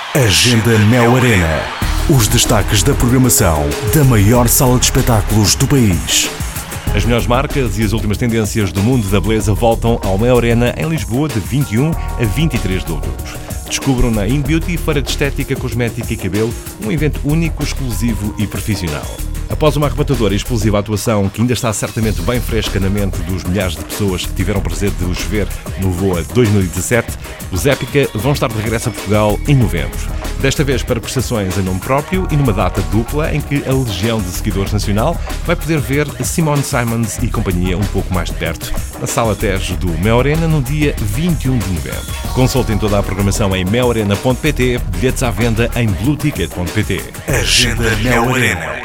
Agenda Mel Arena. Os destaques da programação da maior sala de espetáculos do país. As melhores marcas e as últimas tendências do mundo da beleza voltam ao Mel Arena em Lisboa de 21 a 23 de outubro. Descubram na InBeauty, feira de estética, cosmética e cabelo, um evento único, exclusivo e profissional. Após uma arrebatadora e explosiva atuação que ainda está certamente bem fresca na mente dos milhares de pessoas que tiveram o prazer de os ver no VOA 2017, os Épica vão estar de regresso a Portugal em novembro. Desta vez para prestações em nome próprio e numa data dupla em que a legião de seguidores nacional vai poder ver Simone Simons e companhia um pouco mais de perto, na Sala Tejo do Mel Arena no dia 21 de novembro. Consultem toda a programação em melarena.pt, bilhetes à venda em blueticket.pt. Agenda Mel Arena.